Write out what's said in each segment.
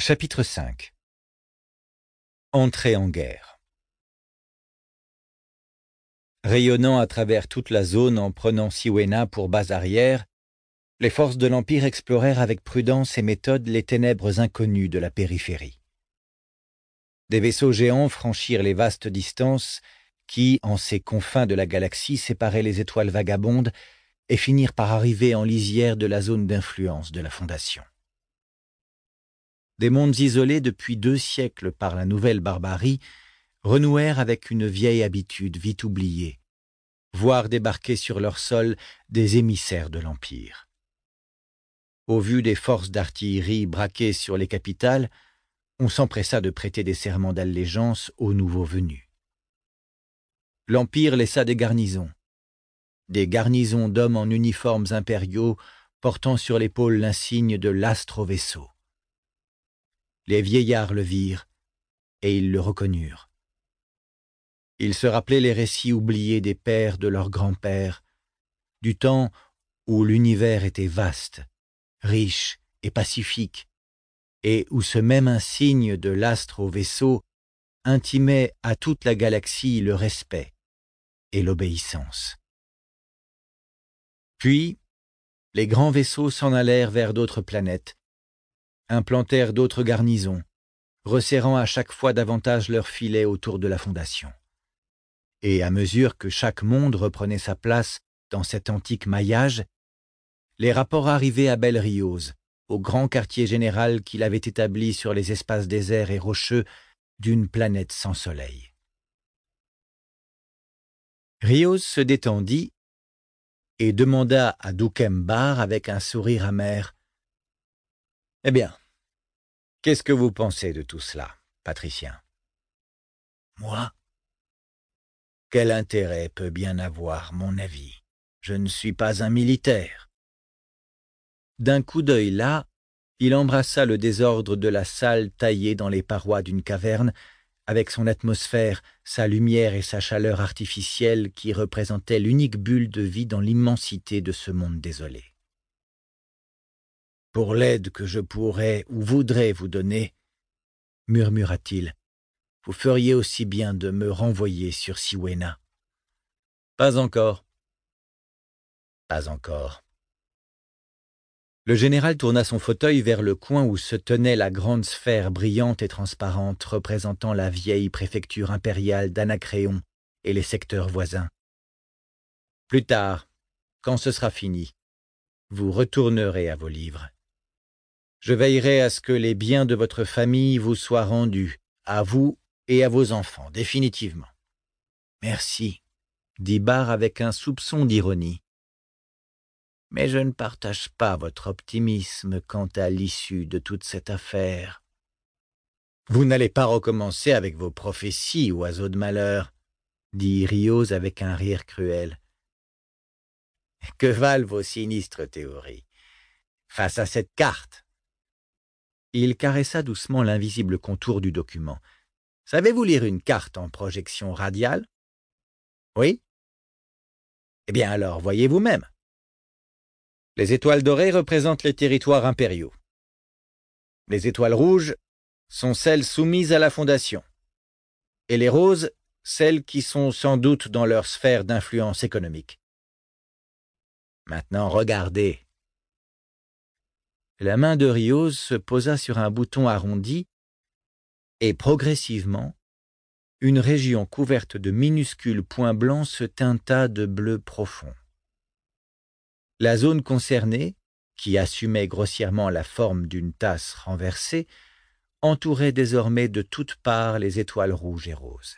Chapitre 5. Entrée en guerre. Rayonnant à travers toute la zone en prenant Siwena pour base arrière, les forces de l'Empire explorèrent avec prudence et méthode les ténèbres inconnues de la périphérie. Des vaisseaux géants franchirent les vastes distances qui, en ces confins de la galaxie, séparaient les étoiles vagabondes et finirent par arriver en lisière de la zone d'influence de la Fondation. Des mondes isolés depuis 2 siècles par la nouvelle barbarie renouèrent avec une vieille habitude vite oubliée, voir débarquer sur leur sol des émissaires de l'Empire. Au vu des forces d'artillerie braquées sur les capitales, on s'empressa de prêter des serments d'allégeance aux nouveaux venus. L'Empire laissa des garnisons d'hommes en uniformes impériaux portant sur l'épaule l'insigne de l'astro-vaisseau. Les vieillards le virent, et ils le reconnurent. Ils se rappelaient les récits oubliés des pères de leurs grands-pères, du temps où l'univers était vaste, riche et pacifique, et où ce même insigne de l'astro-vaisseau intimait à toute la galaxie le respect et l'obéissance. Puis, les grands vaisseaux s'en allèrent vers d'autres planètes, implantèrent d'autres garnisons, resserrant à chaque fois davantage leurs filets autour de la Fondation. Et à mesure que chaque monde reprenait sa place dans cet antique maillage, les rapports arrivaient à Bel Riose, au grand quartier général qu'il avait établi sur les espaces déserts et rocheux d'une planète sans soleil. Riose se détendit et demanda à Doukembar avec un sourire amer: « Eh bien, qu'est-ce que vous pensez de tout cela, patricien ?»« Moi ? Quel intérêt peut bien avoir mon avis ? Je ne suis pas un militaire. » D'un coup d'œil là, il embrassa le désordre de la salle taillée dans les parois d'une caverne, avec son atmosphère, sa lumière et sa chaleur artificielle qui représentaient l'unique bulle de vie dans l'immensité de ce monde désolé. « Pour l'aide que je pourrais ou voudrais vous donner, murmura-t-il, vous feriez aussi bien de me renvoyer sur Siwena. »« Pas encore. » »« Pas encore. » Le général tourna son fauteuil vers le coin où se tenait la grande sphère brillante et transparente représentant la vieille préfecture impériale d'Anacréon et les secteurs voisins. « Plus tard, quand ce sera fini, vous retournerez à vos livres. Je veillerai à ce que les biens de votre famille vous soient rendus, à vous et à vos enfants, définitivement. »« Merci, » dit Barr avec un soupçon d'ironie. « Mais je ne partage pas votre optimisme quant à l'issue de toute cette affaire. »« Vous n'allez pas recommencer avec vos prophéties, oiseau de malheur, » dit Riose avec un rire cruel. « Que valent vos sinistres théories face à cette carte ?» Il caressa doucement l'invisible contour du document. « Savez-vous lire une carte en projection radiale ? Oui ? Eh bien alors, voyez vous-même. Les étoiles dorées représentent les territoires impériaux. Les étoiles rouges sont celles soumises à la Fondation. Et les roses, celles qui sont sans doute dans leur sphère d'influence économique. Maintenant, regardez. » La main de Riose se posa sur un bouton arrondi et progressivement, une région couverte de minuscules points blancs se teinta de bleu profond. La zone concernée, qui assumait grossièrement la forme d'une tasse renversée, entourait désormais de toutes parts les étoiles rouges et roses.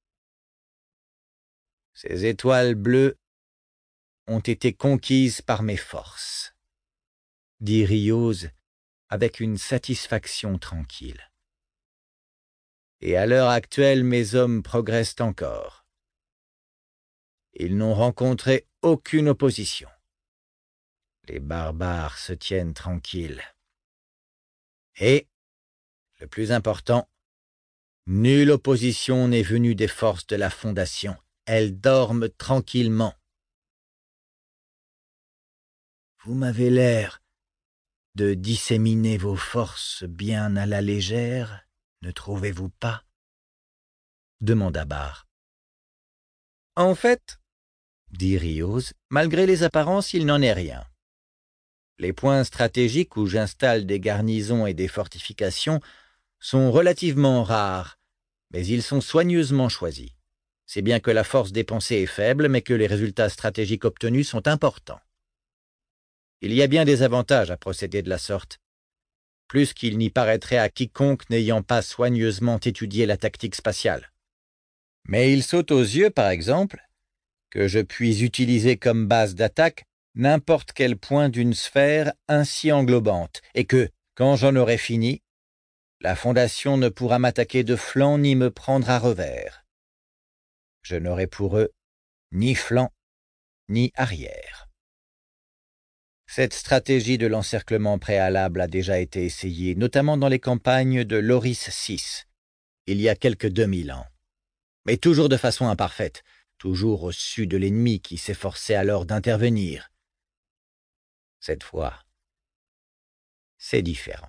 « Ces étoiles bleues ont été conquises par mes forces, » dit Riose avec une satisfaction tranquille. « Et à l'heure actuelle, mes hommes progressent encore. Ils n'ont rencontré aucune opposition. Les barbares se tiennent tranquilles. Et, le plus important, nulle opposition n'est venue des forces de la Fondation. Elles dorment tranquillement. Vous m'avez l'air de disséminer vos forces bien à la légère, ne trouvez-vous pas? Demanda Barre. En fait, dit Riose, malgré les apparences, il n'en est rien. Les points stratégiques où j'installe des garnisons et des fortifications sont relativement rares, mais ils sont soigneusement choisis. C'est bien que la force dépensée est faible, mais que les résultats stratégiques obtenus sont importants. Il y a bien des avantages à procéder de la sorte, plus qu'il n'y paraîtrait à quiconque n'ayant pas soigneusement étudié la tactique spatiale. Mais il saute aux yeux, par exemple, que je puis utiliser comme base d'attaque n'importe quel point d'une sphère ainsi englobante, et que, quand j'en aurai fini, la Fondation ne pourra m'attaquer de flanc ni me prendre à revers. Je n'aurai pour eux ni flanc ni arrière. Cette stratégie de l'encerclement préalable a déjà été essayée, notamment dans les campagnes de Loris VI, il y a quelques 2000 ans. Mais toujours de façon imparfaite, toujours au-dessus de l'ennemi qui s'efforçait alors d'intervenir. Cette fois, c'est différent.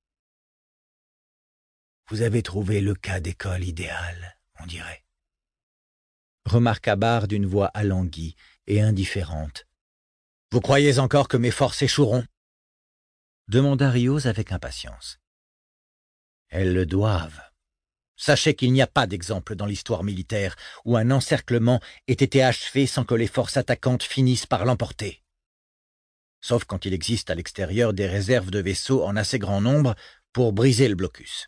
Vous avez trouvé le cas d'école idéal, on dirait. Remarqua Barre d'une voix alanguie et indifférente. Vous croyez encore que mes forces échoueront? Demanda Riose avec impatience. Elles le doivent. Sachez qu'il n'y a pas d'exemple dans l'histoire militaire où un encerclement ait été achevé sans que les forces attaquantes finissent par l'emporter. Sauf quand il existe à l'extérieur des réserves de vaisseaux en assez grand nombre pour briser le blocus.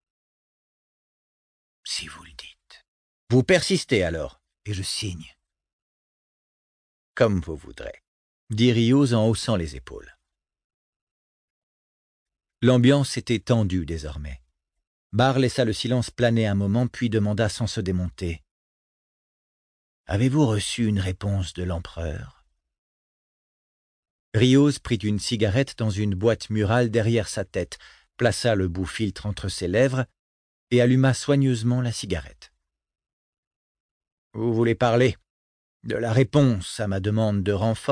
Si vous le dites. Vous persistez alors, et je signe. Comme vous voudrez, dit Riose en haussant les épaules. L'ambiance était tendue désormais. Barre laissa le silence planer un moment, puis demanda sans se démonter. « Avez-vous reçu une réponse de l'empereur » Riose prit une cigarette dans une boîte murale derrière sa tête, plaça le bout-filtre entre ses lèvres et alluma soigneusement la cigarette. « Vous voulez parler de la réponse à ma demande de renfort ?»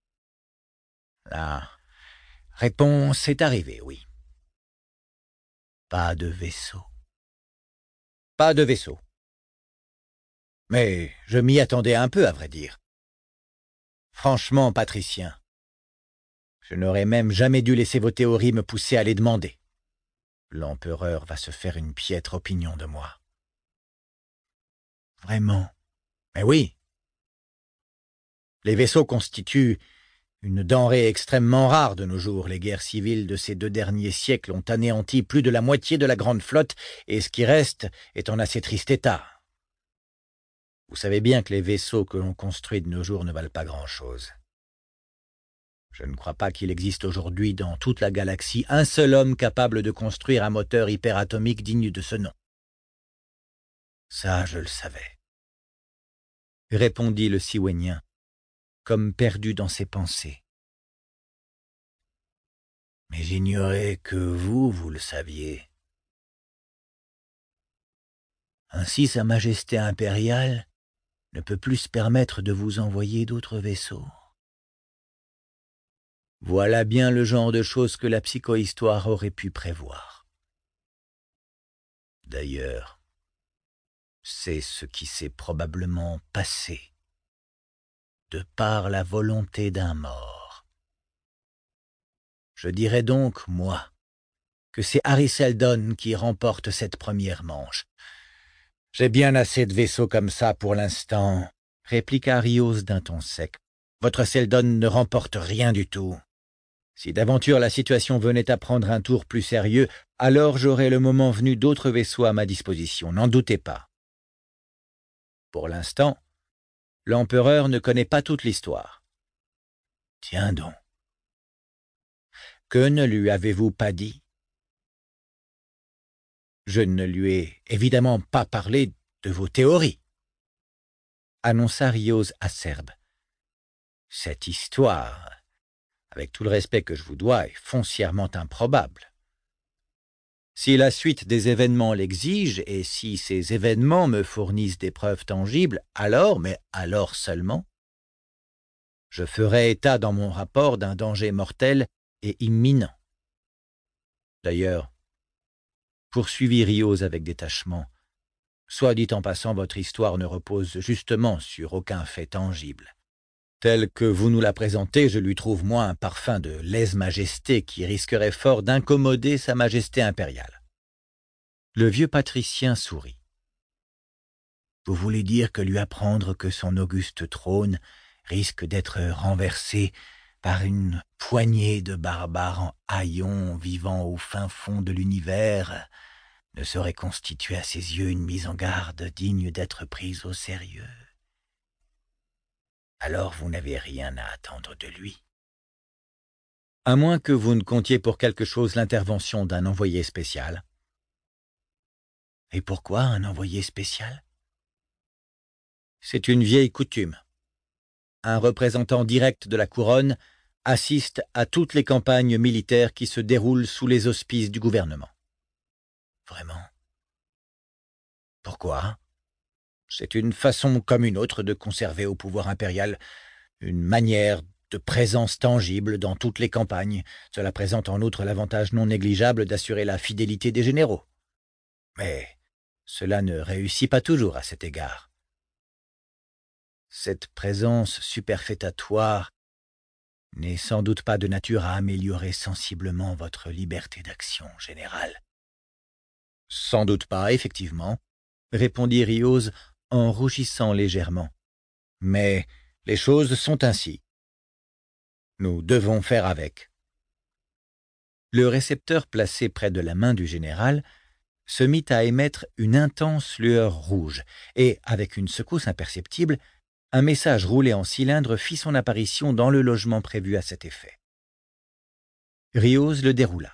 La réponse est arrivée, oui. Pas de vaisseau. Pas de vaisseau. Mais je m'y attendais un peu, à vrai dire. Franchement, patricien, je n'aurais même jamais dû laisser vos théories me pousser à les demander. L'empereur va se faire une piètre opinion de moi. Vraiment? Mais oui. Les vaisseaux constituent une denrée extrêmement rare de nos jours. Les guerres civiles de ces 2 derniers siècles ont anéanti plus de la moitié de la grande flotte, et ce qui reste est en assez triste état. Vous savez bien que les vaisseaux que l'on construit de nos jours ne valent pas grand-chose. Je ne crois pas qu'il existe aujourd'hui dans toute la galaxie un seul homme capable de construire un moteur hyperatomique digne de ce nom. Ça, je le savais, répondit le Siwenien, comme perdu dans ses pensées. Mais j'ignorais que vous le saviez. Ainsi, Sa Majesté impériale ne peut plus se permettre de vous envoyer d'autres vaisseaux. Voilà bien le genre de choses que la psychohistoire aurait pu prévoir. D'ailleurs, c'est ce qui s'est probablement passé, de par la volonté d'un mort. Je dirais donc, moi, que c'est Harry Seldon qui remporte cette première manche. J'ai bien assez de vaisseaux comme ça pour l'instant, répliqua Riose d'un ton sec. Votre Seldon ne remporte rien du tout. Si d'aventure la situation venait à prendre un tour plus sérieux, alors j'aurais le moment venu d'autres vaisseaux à ma disposition, n'en doutez pas. Pour l'instant, l'empereur ne connaît pas toute l'histoire. Tiens donc. Que ne lui avez-vous pas dit? Je ne lui ai évidemment pas parlé de vos théories, annonça Riose acerbe. Cette histoire, avec tout le respect que je vous dois, est foncièrement improbable. Si la suite des événements l'exige, et si ces événements me fournissent des preuves tangibles, alors, mais alors seulement, je ferai état dans mon rapport d'un danger mortel et imminent. D'ailleurs, poursuivit Rios avec détachement, soit dit en passant, votre histoire ne repose justement sur aucun fait tangible. Telle que vous nous la présentez, je lui trouve moins un parfum de lèse-majesté qui risquerait fort d'incommoder sa majesté impériale. Le vieux patricien sourit. Vous voulez dire que lui apprendre que son auguste trône risque d'être renversé par une poignée de barbares en haillons vivant au fin fond de l'univers ne saurait constituer à ses yeux une mise en garde digne d'être prise au sérieux. Alors vous n'avez rien à attendre de lui. À moins que vous ne comptiez pour quelque chose l'intervention d'un envoyé spécial. Et pourquoi un envoyé spécial? C'est une vieille coutume. Un représentant direct de la couronne assiste à toutes les campagnes militaires qui se déroulent sous les auspices du gouvernement. Vraiment? Pourquoi? C'est une façon comme une autre de conserver au pouvoir impérial une manière de présence tangible dans toutes les campagnes. Cela présente en outre l'avantage non négligeable d'assurer la fidélité des généraux. Mais cela ne réussit pas toujours à cet égard. Cette présence superfétatoire n'est sans doute pas de nature à améliorer sensiblement votre liberté d'action générale. Sans doute pas, effectivement, répondit Rios en rougissant légèrement. Mais les choses sont ainsi. Nous devons faire avec. Le récepteur placé près de la main du général se mit à émettre une intense lueur rouge, et, avec une secousse imperceptible, un message roulé en cylindre fit son apparition dans le logement prévu à cet effet. Rios le déroula.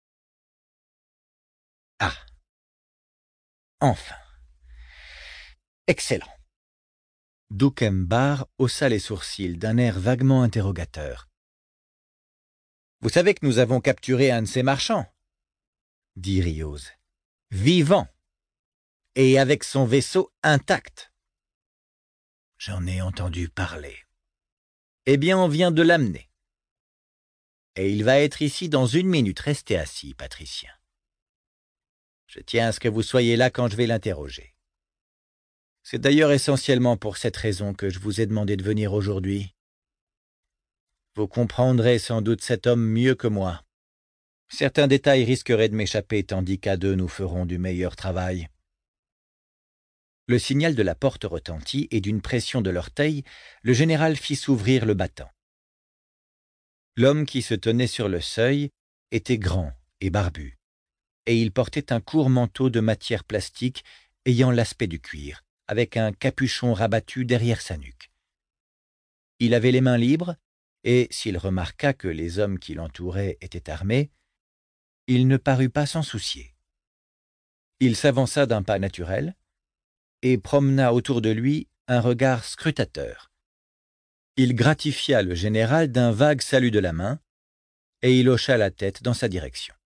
Ah! Enfin! Excellent! D'Oukembar haussa les sourcils d'un air vaguement interrogateur. « Vous savez que nous avons capturé un de ces marchands ?» dit Rios. « Vivant! Et avec son vaisseau intact !»« J'en ai entendu parler. »« Eh bien, on vient de l'amener. Et il va être ici dans 1 minute. Restez assis, patricien. Je tiens à ce que vous soyez là quand je vais l'interroger. C'est d'ailleurs essentiellement pour cette raison que je vous ai demandé de venir aujourd'hui. Vous comprendrez sans doute cet homme mieux que moi. Certains détails risqueraient de m'échapper, tandis qu'à deux nous ferons du meilleur travail. » Le signal de la porte retentit, et d'une pression de l'orteil, le général fit s'ouvrir le battant. L'homme qui se tenait sur le seuil était grand et barbu, et il portait un court manteau de matière plastique ayant l'aspect du cuir, avec un capuchon rabattu derrière sa nuque. Il avait les mains libres, et s'il remarqua que les hommes qui l'entouraient étaient armés, il ne parut pas s'en soucier. Il s'avança d'un pas naturel et promena autour de lui un regard scrutateur. Il gratifia le général d'un vague salut de la main, et il hocha la tête dans sa direction.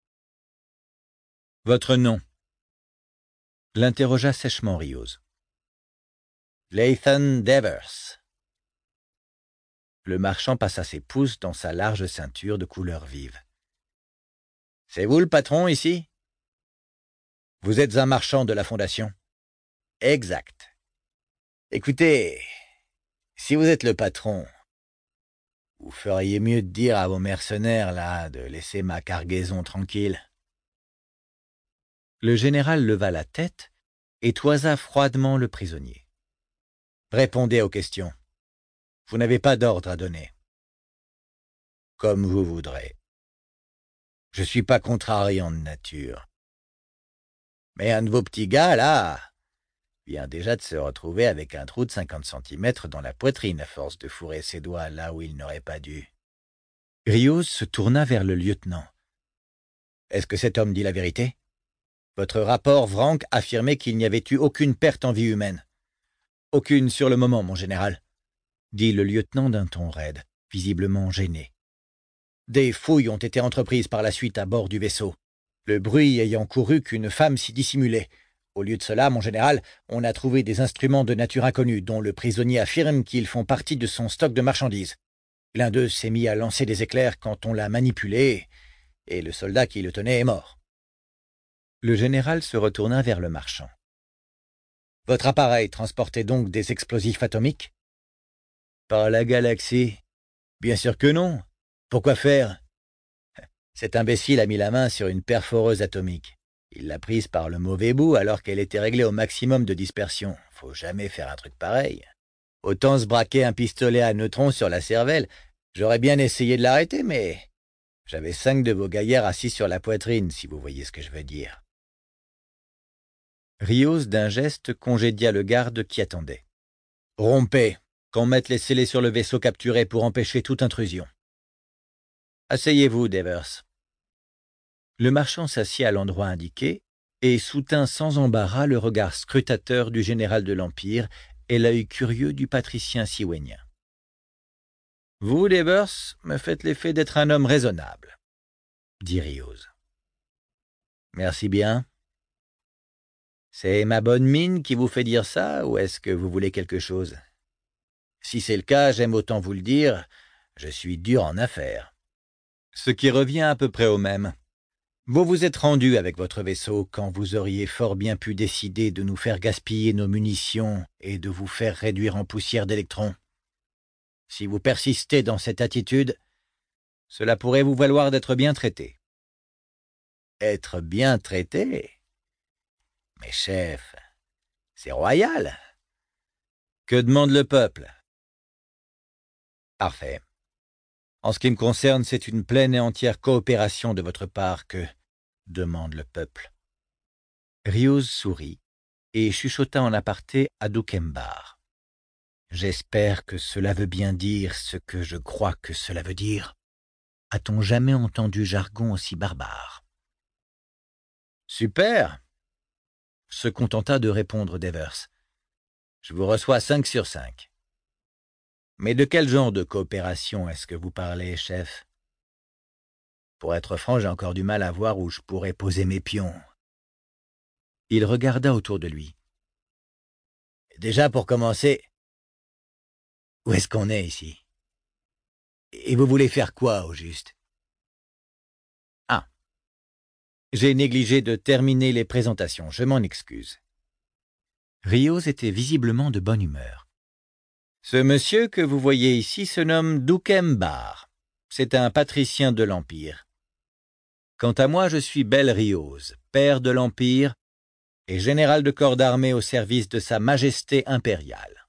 « Votre nom ?» l'interrogea sèchement Rios. « Lathan Devers. » Le marchand passa ses pouces dans sa large ceinture de couleur vive. « C'est vous le patron ici? Vous êtes un marchand de la Fondation? » « Exact. Écoutez, si vous êtes le patron, vous feriez mieux de dire à vos mercenaires, là, de laisser ma cargaison tranquille. » Le général leva la tête et toisa froidement le prisonnier. « Répondez aux questions. Vous n'avez pas d'ordre à donner. »« Comme vous voudrez. Je suis pas contrariant de nature. Mais un de vos petits gars, là, vient déjà de se retrouver avec un trou de 50 centimètres dans la poitrine à force de fourrer ses doigts là où il n'aurait pas dû. » Rios se tourna vers le lieutenant. « Est-ce que cet homme dit la vérité? Votre rapport, Vranck, affirmait qu'il n'y avait eu aucune perte en vie humaine. »« Aucune sur le moment, mon général, » dit le lieutenant d'un ton raide, visiblement gêné. « Des fouilles ont été entreprises par la suite à bord du vaisseau, le bruit ayant couru qu'une femme s'y dissimulait. Au lieu de cela, mon général, on a trouvé des instruments de nature inconnue, dont le prisonnier affirme qu'ils font partie de son stock de marchandises. L'un d'eux s'est mis à lancer des éclairs quand on l'a manipulé, et le soldat qui le tenait est mort. » Le général se retourna vers le marchand. « Votre appareil transportait donc des explosifs atomiques ? » ?»« Par la galaxie. Bien sûr que non. Pourquoi faire ? Cet imbécile a mis la main sur une perforeuse atomique. Il l'a prise par le mauvais bout alors qu'elle était réglée au maximum de dispersion. Faut jamais faire un truc pareil. Autant se braquer un pistolet à neutrons sur la cervelle. J'aurais bien essayé de l'arrêter, mais j'avais 5 de vos gaillards assis sur la poitrine, si vous voyez ce que je veux dire. Rios, d'un geste, congédia le garde qui attendait. « Rompez, qu'on mette les scellés sur le vaisseau capturé pour empêcher toute intrusion. »« Asseyez-vous, Devers. » Le marchand s'assit à l'endroit indiqué et soutint sans embarras le regard scrutateur du général de l'Empire et l'œil curieux du patricien siwénien. « Vous, Devers, me faites l'effet d'être un homme raisonnable, » dit Rios. « Merci bien. C'est ma bonne mine qui vous fait dire ça, ou est-ce que vous voulez quelque chose? Si c'est le cas, j'aime autant vous le dire, je suis dur en affaires. » Ce qui revient à peu près au même. Vous vous êtes rendu avec votre vaisseau quand vous auriez fort bien pu décider de nous faire gaspiller nos munitions et de vous faire réduire en poussière d'électrons. Si vous persistez dans cette attitude, cela pourrait vous valoir d'être bien traité. Être bien traité? Mais chef, c'est royal. Que demande le peuple? Parfait. En ce qui me concerne, c'est une pleine et entière coopération de votre part que demande le peuple. Rios sourit et chuchota en aparté à Dukembar. « J'espère que cela veut bien dire ce que je crois que cela veut dire. A-t-on jamais entendu jargon aussi barbare? » « Super !» se contenta de répondre Devers. « Je vous reçois 5 sur 5. Mais de quel genre de coopération est-ce que vous parlez, chef? Pour être franc, j'ai encore du mal à voir où je pourrais poser mes pions. » Il regarda autour de lui. « Déjà, pour commencer, où est-ce qu'on est ici? Et vous voulez faire quoi, au juste? » Ah, j'ai négligé de terminer les présentations, je m'en excuse. Rios était visiblement de bonne humeur. Ce monsieur que vous voyez ici se nomme Dukembar. C'est un patricien de l'Empire. Quant à moi, je suis Bel Rios, père de l'Empire et général de corps d'armée au service de Sa Majesté impériale.